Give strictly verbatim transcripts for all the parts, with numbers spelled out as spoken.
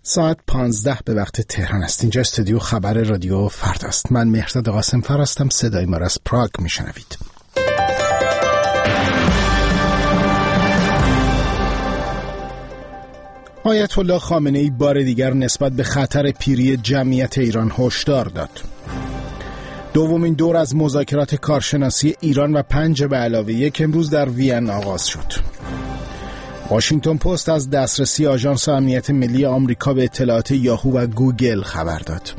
ساعت پانزده به وقت تهران است. اینجا استودیو خبر رادیو فردا است. من مهرداد قاسمفر هستم. صدای ما را از پراگ میشنوید. آیت الله خامنه‌ای بار دیگر نسبت به خطر پیری جمعیت ایران هشدار داد. دومین دور از مذاکرات کارشناسی ایران و پنج به علاوه یک امروز در وین آغاز شد. واشنگتن پست از دسترسی آژانس امنیت ملی آمریکا به اطلاعات یاهو و گوگل خبر داد.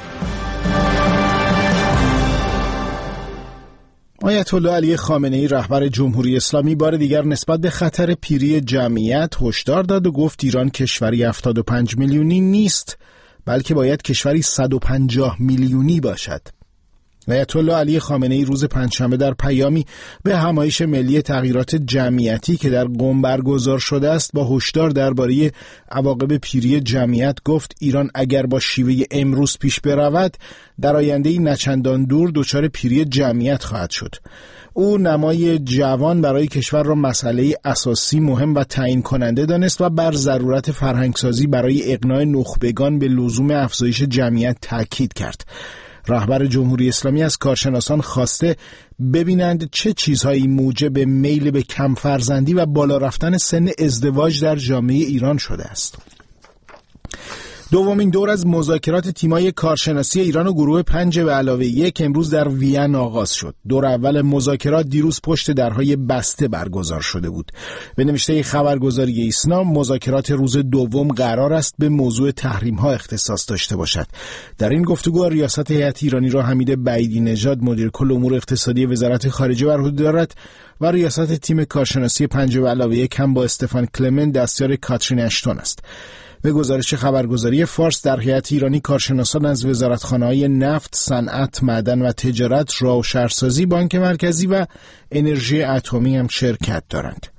آیت الله علی خامنه‌ای رهبر جمهوری اسلامی بار دیگر نسبت به خطر پیری جمعیت هشدار داد و گفت ایران کشوری هفتاد و پنج میلیونی نیست، بلکه باید کشوری صد و پنجاه میلیونی باشد. آیت الله علی خامنه‌ای روز پنجشنبه در پیامی به همایش ملی تغییرات جمعیتی که در قم برگزار شده است با هشدار درباره عواقب پیری جمعیت گفت ایران اگر با شیوه امروز پیش برود در آینده‌ای نچندان دور دچار پیری جمعیت خواهد شد. او نمای جوان برای کشور را مسئله اساسی مهم و تعیین کننده دانست و بر ضرورت فرهنگسازی برای اقناع نخبگان به لزوم افزایش جمعیت تاکید کرد. رهبر جمهوری اسلامی از کارشناسان خواسته ببینند چه چیزهایی موجب میل به کم فرزندی و بالا رفتن سن ازدواج در جامعه ایران شده است. دومین دور از مذاکرات تیمای کارشناسی ایران و گروه پنج به علاوه یک امروز در وین آغاز شد. دور اول مذاکرات دیروز پشت درهای بسته برگزار شده بود. به نوشته خبرگزاری ایسنا مذاکرات روز دوم قرار است به موضوع تحریم ها اختصاص داشته باشد. در این گفتگو ریاست هیئت ایرانی را حمید بعیدی نژاد مدیر کل امور اقتصادی وزارت خارجه بر عهده دارد و ریاست تیم کارشناسی پنج به علاوه یک هم با استفان کلمن دستیار کاترین اشتون است. به گزارش خبرگزاری فارس در هیئت ایرانی کارشناسان از وزارتخانه‌های نفت، صنعت، معدن و تجارت، راه و شهرسازی، بانک مرکزی و انرژی اتمی هم شرکت دارند.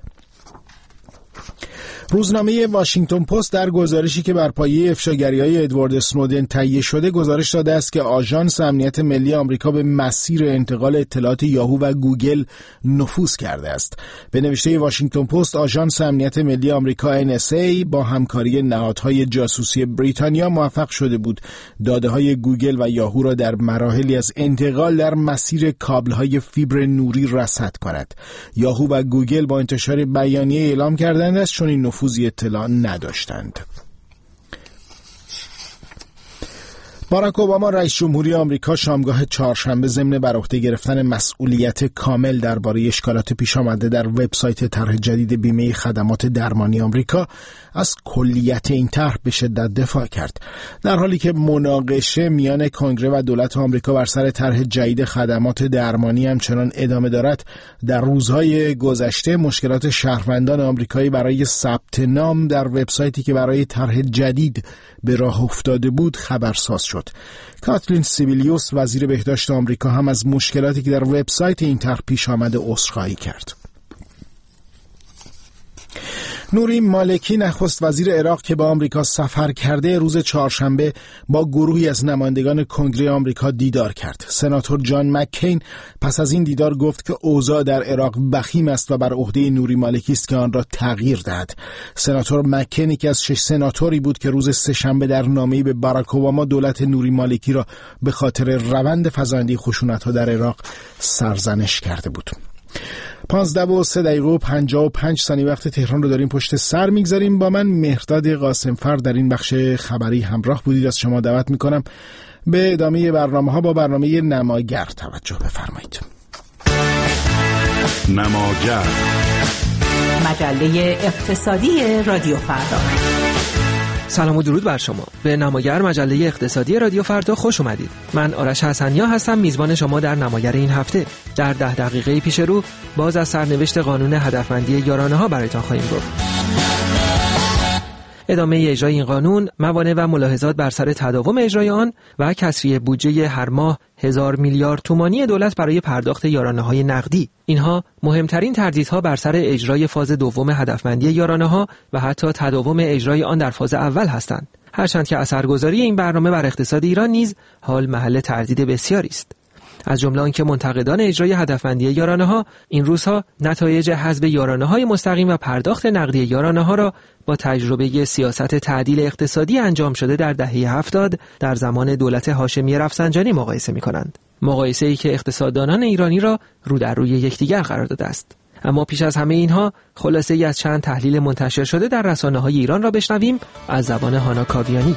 روزنامه واشنگتن پست در گزارشی که بر پایه افشاگری‌های ادوارد اسنودن تهیه شده گزارش داده است که آژانس امنیت ملی آمریکا به مسیر انتقال اطلاعات یاهو و گوگل نفوذ کرده است. به نوشته واشنگتن پست آژانس امنیت ملی آمریکا ان اس ای با همکاری نهادهای جاسوسی بریتانیا موفق شده بود داده‌های گوگل و یاهو را در مراحلی از انتقال در مسیر کابل‌های فیبر نوری رصد کند. یاهو و گوگل با انتشار بیانیه اعلام کردند است چون این نفوذی اطلاع نداشتند. باراک اوباما رئیس جمهوری آمریکا شامگاه چهارشنبه ضمن بر عهده گرفتن مسئولیت کامل درباره اشکالات پیش آمده در وبسایت طرح جدید بیمه خدمات درمانی آمریکا از کلیت این طرح به شدت دفاع کرد. در حالی که مناقشه میان کنگره و دولت آمریکا بر سر طرح جدید خدمات درمانی همچنان ادامه دارد، در روزهای گذشته مشکلات شهروندان آمریکایی برای ثبت نام در وبسایتی که برای طرح جدید به راه افتاده بود خبرساز شد. کاترین سیبیلیوس وزیر بهداشت آمریکا هم از مشکلاتی که در وبسایت این طرح پیش آمده عذرخواهی کرد. نوری مالکی نخست وزیر عراق که به آمریکا سفر کرده روز چهارشنبه با گروهی از نمایندگان کنگره آمریکا دیدار کرد. سناتور جان مککین پس از این دیدار گفت که اوضاع در عراق وخیم است و بر عهده نوری مالکی است که آن را تغییر دهد. سناتور مککین که از شش سناتوری بود که روز سه‌شنبه در نامه‌ای به باراک اوباما دولت نوری مالکی را به خاطر روند فزاینده خشونت‌ها در عراق سرزنش کرده بود. پانزده و سه دقیقه و پنجاه و پنج ثانیه وقت تهران رو داریم پشت سر میگذاریم. با من مهرداد قاسمفر در این بخش خبری همراه بودید. از شما دعوت میکنم به ادامه برنامه ها با برنامه نماگر توجه بفرمایید. نماگر، مجله اقتصادی رادیو فردا. سلام و درود بر شما. به نماگر مجله اقتصادی رادیو فردا خوش اومدید. من آرش حسنیا هستم، میزبان شما در نماگر این هفته. در ده دقیقه پیش رو باز از سرنوشت قانون هدفمندی یارانه ها برایتان خواهیم گفت. ادامه اجرای این قانون، موانع و ملاحظات بر سر تداوم اجرای آن و کسری بودجه هر ماه هزار میلیارد تومانی دولت برای پرداخت یارانه‌های نقدی. اینها مهمترین تردیدها بر سر اجرای فاز دوم هدفمندی یارانه‌ها و حتی تداوم اجرای آن در فاز اول هستند. هرچند که اثرگذاری این برنامه بر اقتصاد ایران نیز حال محل تردید بسیاری است. از جمله آنکه منتقدان اجرای هدفمندی یارانه‌ها این روزها نتایج حذف یارانه‌های مستقیم و پرداخت نقدی یارانه‌ها را با تجربه سیاست تعدیل اقتصادی انجام شده در دهه هفتاد در زمان دولت هاشمی رفسنجانی مقایسه می‌کنند. مقایسه‌ای که اقتصاددانان ایرانی را رو در روی یکدیگر قرار داده است. اما پیش از همه اینها خلاصه‌ای از چند تحلیل منتشر شده در رسانه‌های ایران را بشنویم از زبان هانا کاویانی.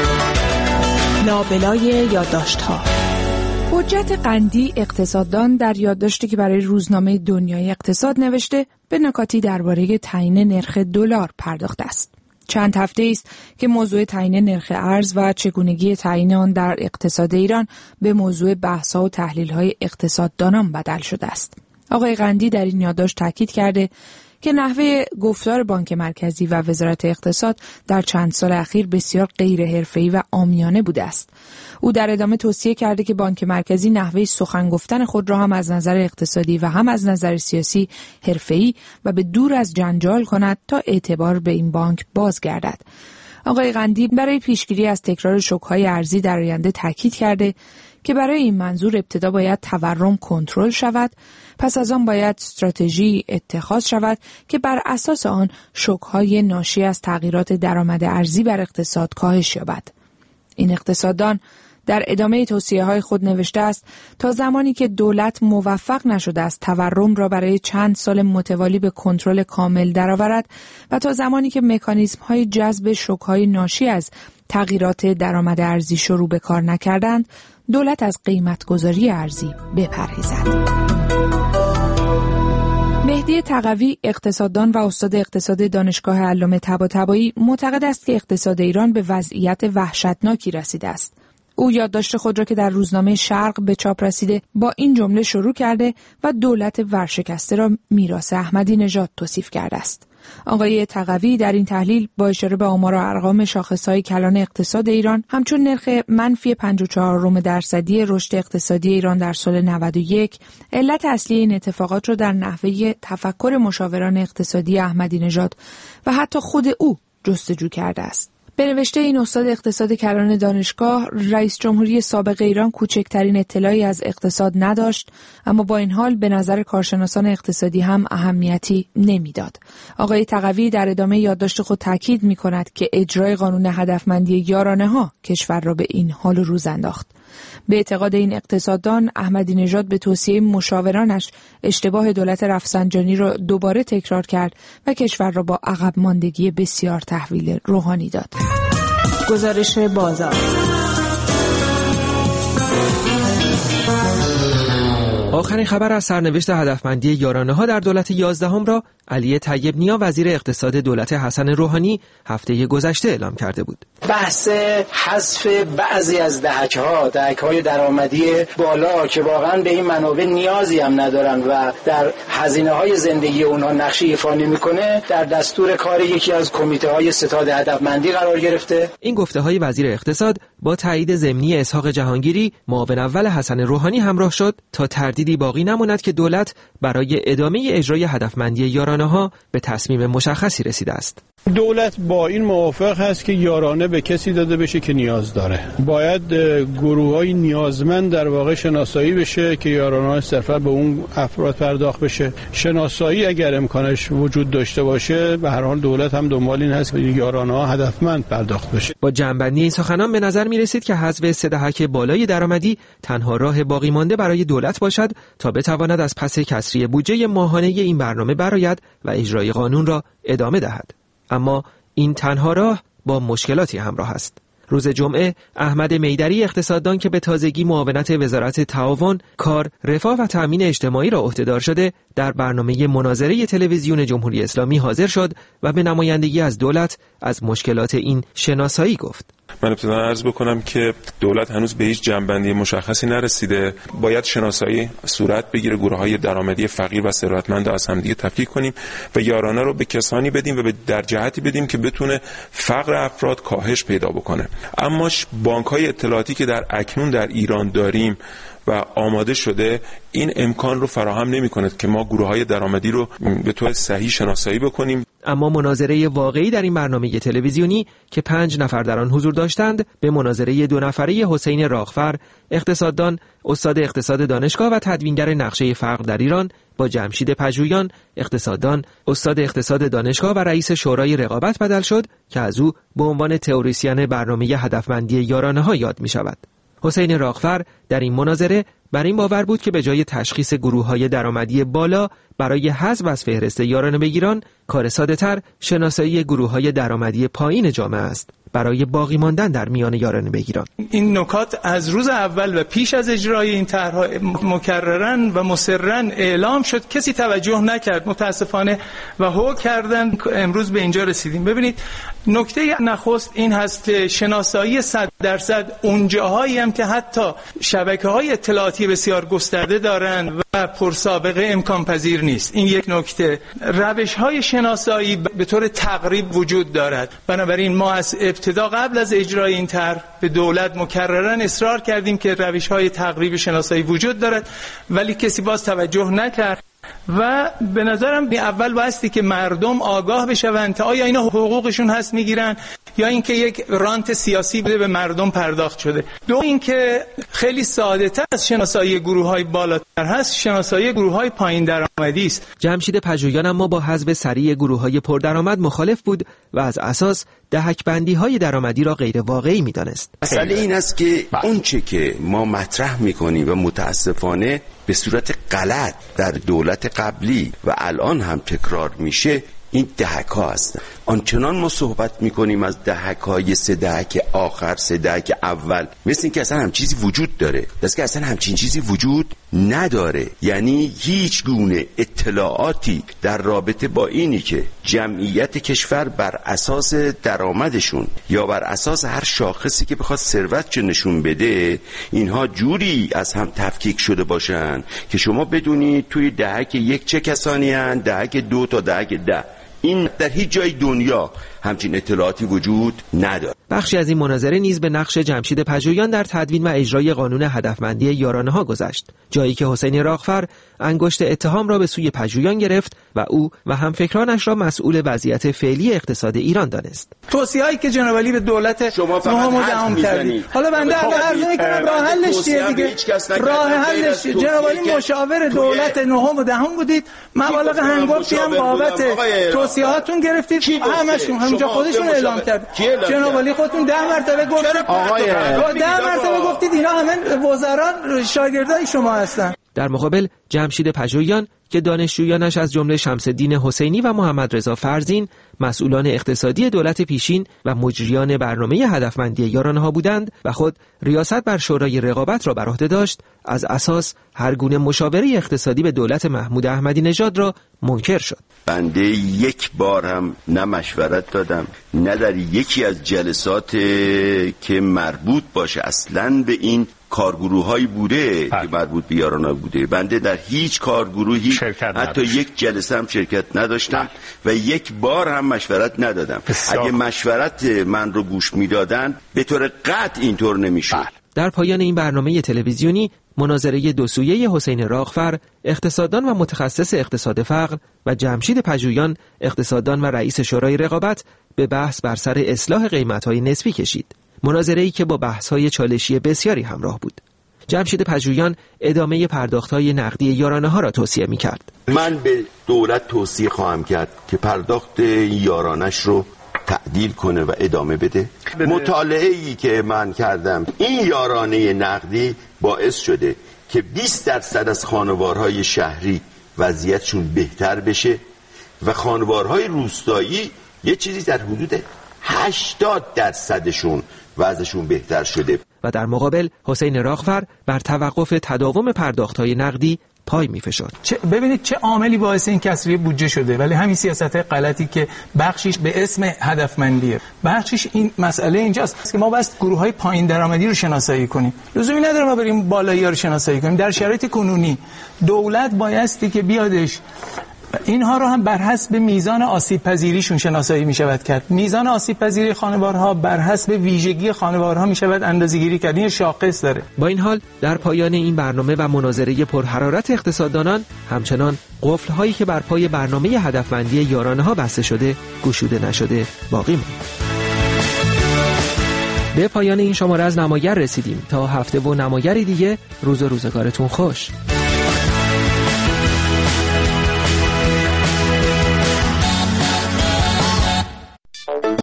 لابلای یادداشت‌ها. حجت قندی اقتصاددان در یادداشتی که برای روزنامه دنیای اقتصاد نوشته به نکاتی درباره تعیین نرخ دلار پرداخته است. چند هفته است که موضوع تعیین نرخ ارز و چگونگی تعیین آن در اقتصاد ایران به موضوع بحث‌ها و تحلیل‌های اقتصاددانان بدل شده است. آقای قندی در این یادداشت تاکید کرده که نحوه گفتار بانک مرکزی و وزارت اقتصاد در چند سال اخیر بسیار غیر حرفه‌ای و عامیانه بوده است. او در ادامه توصیه کرده که بانک مرکزی نحوه سخن گفتن خود را هم از نظر اقتصادی و هم از نظر سیاسی حرفه‌ای و به دور از جنجال کند تا اعتبار به این بانک بازگردد. آقای قندی برای پیشگیری از تکرار شوک‌های ارزی در آینده تاکید کرده که برای این منظور ابتدا باید تورم کنترل شود، پس از آن باید استراتژی اتخاذ شود که بر اساس آن شوک‌های ناشی از تغییرات درآمد ارزی بر اقتصاد کاهش یابد. این اقتصاددان در ادامه توصیه‌های خود نوشته است تا زمانی که دولت موفق نشده است تورم را برای چند سال متوالی به کنترل کامل درآورد و تا زمانی که مکانیزم‌های جذب شوک‌های ناشی از تغییرات درآمد ارزی شروع به کار نکردند، دولت از قیمت‌گذاری ارزی بپرهیزد. مهدی تقوی اقتصاددان و استاد اقتصاد دانشگاه علامه طباطبایی معتقد است که اقتصاد ایران به وضعیت وحشتناکی رسیده است. او یادداشت خود را که در روزنامه شرق به چاپ رسیده با این جمله شروع کرده و دولت ورشکسته را میراث احمدی نژاد توصیف کرده است. آقای تقوی در این تحلیل با اشاره به آمار و ارقام شاخص‌های کلان اقتصاد ایران همچون نرخ منفی پنجاه و چهار درصدی رشد اقتصادی ایران در سال نود و یک علت اصلی این اتفاقات را در نحوه تفکر مشاوران اقتصادی احمدی نژاد و حتی خود او جستجو کرده است. به نوشته این استاد اقتصاد کلان دانشگاه، رئیس جمهوری سابق ایران کوچکترین اطلاعی از اقتصاد نداشت، اما با این حال به نظر کارشناسان اقتصادی هم اهمیتی نمیداد. آقای تقوی در ادامه یادداشت خود تاکید می‌کند که اجرای قانون هدفمندی یارانه‌ها کشور را به این حال و روز انداخت. به اعتقاد این اقتصاددان، احمدی نژاد به توصیه مشاورانش اشتباه دولت رفسنجانی را دوباره تکرار کرد و کشور را با عقب ماندگی بسیار تحویل روحانی داد. گزارش بازار. آخرین خبر از سرنوشت هدفمندی یارانه‌ها در دولت یازدهم را علی طیب نیا وزیر اقتصاد دولت حسن روحانی هفته گذشته اعلام کرده بود. بحث حذف بعضی از دهک‌ها، دهک‌های درآمدی بالا که واقعا به این منابع نیازی هم ندارن و در هزینه‌های زندگی اونها نقشی ایفا نمی‌کنه، در دستور کار یکی از کمیته‌های ستاد هدفمندی قرار گرفته. این گفته‌های وزیر اقتصاد با تایید ضمنی اسحاق جهانگیری معاون اول حسن روحانی همراه شد تا تردیدی باقی نماند که دولت برای ادامه اجرای هدفمندی یارانه‌ها به تصمیم مشخصی رسیده است. دولت با این موافق هست که یارانه به کسی داده بشه که نیاز داره. باید گروه‌های نیازمند در واقع شناسایی بشه که یارانه صرفا به اون افراد پرداخت بشه. شناسایی اگر امکانش وجود داشته باشه، به هر حال دولت هم دنبال این هست که یارانه هدفمند پرداخت بشه. با جنبندی این سخنان به نظر می رسید که حذف سه دهک بالای درآمدی تنها راه باقی مانده برای دولت باشد تا بتواند از پس کسری بودجه ماهانه این برنامه برآید و اجرای قانون را ادامه دهد. اما این تنها راه با مشکلاتی همراه است. روز جمعه احمد میدری اقتصاددان که به تازگی معاونت وزارت تعاون، کار، رفاه و تأمین اجتماعی را عهدهدار شده، در برنامه مناظره تلویزیون جمهوری اسلامی حاضر شد و به نمایندگی از دولت از مشکلات این شناسایی گفت. من ابتدا عرض بکنم که دولت هنوز به هیچ جنبندی مشخصی نرسیده. باید شناسایی صورت بگیره، گروه‌های درآمدی فقیر و ثروتمند رو از همدیگه تفکیک کنیم و یارانه رو به کسانی بدیم و به در جهتی بدیم که بتونه فقر افراد کاهش پیدا بکنه. اما بانک‌های اطلاعاتی که در اکنون در ایران داریم و آماده شده، این امکان رو فراهم نمی‌کند که ما گروه‌های درآمدی رو به طور صحیح شناسایی بکنیم. اما مناظره واقعی در این برنامه تلویزیونی که پنج نفر در آن حضور داشتند به مناظره دو نفره حسین راغفر، اقتصاددان، استاد اقتصاد دانشگاه و تدوینگر نقشه فقر در ایران، با جمشید پژویان، اقتصاددان، استاد اقتصاد دانشگاه و رئیس شورای رقابت بدل شد که از او به عنوان تئوریسین برنامه هدفمندی یارانه‌ها یاد می شود. حسین راغفر در این مناظره بر این باور بود که به جای تشخیص گروه‌های درآمدی بالا برای حذف از فهرست یارانه بگیران، کار ساده‌تر شناسایی گروه‌های درآمدی پایین جامعه است برای باقی ماندن در میان یارانه بگیران. این نکات از روز اول و پیش از اجرای این طرح‌ها مکررن و مصررن اعلام شد، کسی توجه نکرد متاسفانه و هو کردن. امروز به اینجا رسیدیم. ببینید نکته نخست این هست که شناسایی صد درصد اون جاهایی هم که حتی شبکه‌های اطلاعاتی بسیار گسترده دارن و پرسابقه امکان پذیر نیست. این یک نکته. روش‌های شناسایی به طور تقریب وجود دارد. بنابراین ما از ابتدا قبل از اجرای این طرح به دولت مکرراً اصرار کردیم که روش‌های تقریب شناسایی وجود دارد، ولی کسی باز توجه نکرد. و به نظرم اول بایستی که مردم آگاه بشوند تا آیا اینا حقوقشون هست میگیرن یا اینکه یک رانت سیاسی به مردم پرداخت شده. دو اینکه خیلی ساده تر از شناسایی گروه‌های بالاتر هست، شناسایی گروه‌های پایین درآمدی است. جمشید پژویان اما با حذف سریع گروه‌های پردرآمد مخالف بود و از اساس دهک‌بندی‌های درآمدی را غیر واقعی می‌دانست. مسئله این است که اون چه که ما مطرح می‌کنیم و متاسفانه به صورت غلط در دولت قبلی و الان هم تکرار میشه، این دهک ها هستن. آنچنان ما صحبت میکنیم از دهک های سه دهک آخر، سه دهک اول، مثل این که اصلا هم چیزی وجود داره، دست که اصلا همچین چیزی وجود نداره. یعنی هیچ گونه اطلاعاتی در رابطه با اینی که جمعیت کشور بر اساس درآمدشون یا بر اساس هر شاخصی که بخواد ثروت چه نشون بده، اینها جوری از هم تفکیک شده باشن که شما بدونید توی دهک یک چه کسانی هستند، دهک دو تا دهک ده. این در هیچ جای دنیا همچین اطلاعاتی وجود نداره. بخشی از این مناظره نیز به نقش جمشید پژویان در تدوین و اجرای قانون هدفمندی یارانه‌ها گذشت، جایی که حسین راغفر انگشت اتهام را به سوی پژویان گرفت و او و همفکرانش را مسئول وضعیت فعلی اقتصاد ایران دانست. توصیه‌ای که جناب علی به دولت شما فقط دعوام کردید. حالا بنده عرض می‌کنم راه حلش چیه دیگه؟ راه حلش جناب علی مشاور دولت نهم و دهم بودید، مبالغ هنگفتی هم بابت توصیه‌هاتون گرفتید، همشون همونجا خودشون اعلام کرد. جناب علی خودتون ده مرتبه گفتید، آقای ده مرتبه گفتید اینا همه وزرا شاگردای شما هستن. در مقابل جمشید پژویان که دانشجویانش از جمله شمس‌الدین حسینی و محمد رضا فرزین مسئولان اقتصادی دولت پیشین و مجریان برنامه هدفمندی یارانه‌ها بودند و خود ریاست بر شورای رقابت را بر عهده داشت، از اساس هر گونه مشاوره اقتصادی به دولت محمود احمدی نژاد را منکر شد. بنده یک بار هم نه مشورت دادم، نه در یکی از جلسات که مربوط باشه اصلاً به این کارگروه‌هایی بوده که مربوط به یارانه بوده، بنده در هیچ کارگروهی حتی یک جلسه هم شرکت نداشتم و یک بار هم مشورت ندادم. اگه مشورت من رو گوش میدادن به طور قطع اینطور نمیشد. در پایان این برنامه تلویزیونی مناظره دو سویه حسین راغفر، اقتصاددان و متخصص اقتصاد فقر، و جمشید پژویان، اقتصاددان و رئیس شورای رقابت، به بحث بر سر اصلاح قیمت‌های نسبی کشید. مناظره‌ای که با بحث‌های چالشی بسیاری همراه بود. جمشید پژویان ادامه پرداخت‌های نقدی یارانه‌ها را توصیه می‌کرد. من به دولت توصیه خواهم کرد که پرداخت یارانش رو تعدیل کنه و ادامه بده. مطالعه‌ای که من کردم این یارانه نقدی باعث شده که بیست درصد از خانوارهای شهری وضعیتشون بهتر بشه و خانوارهای روستایی یه چیزی در حدود هشتاد درصدشون وضعشون بهتر شده. و در مقابل حسین راغفر بر توقف تداوم پرداخت‌های نقدی پای می‌فشرد. ببینید چه عاملی باعث این کسری بودجه شده، ولی همین سیاست‌های غلطی که بخشش به اسم هدفمندیه، بخشش این مسئله اینجاست که ما بس گروه‌های پایین درآمدی رو شناسایی کنیم. لزومی نداره ما بریم بالایی‌ها رو شناسایی کنیم. در شرایط کنونی دولت بایستی که بیادش اینها رو هم بر حسب میزان آسیب پذیریشون شناسایی می شود کرد. میزان آسیب پذیری خانوارها بر حسب ویژگی خانوارها می شود اندازه‌گیری کرد. این شاخص داره. با این حال در پایان این برنامه و مناظره پرحرارت اقتصاددانان همچنان قفل هایی که بر پای برنامه هدفمندی یارانه ها بسته شده گشوده نشده باقی ماند. به پایان این شماره از نماگر رسیدیم. تا هفته و نماگری دیگه روز و روزگارتون خوش.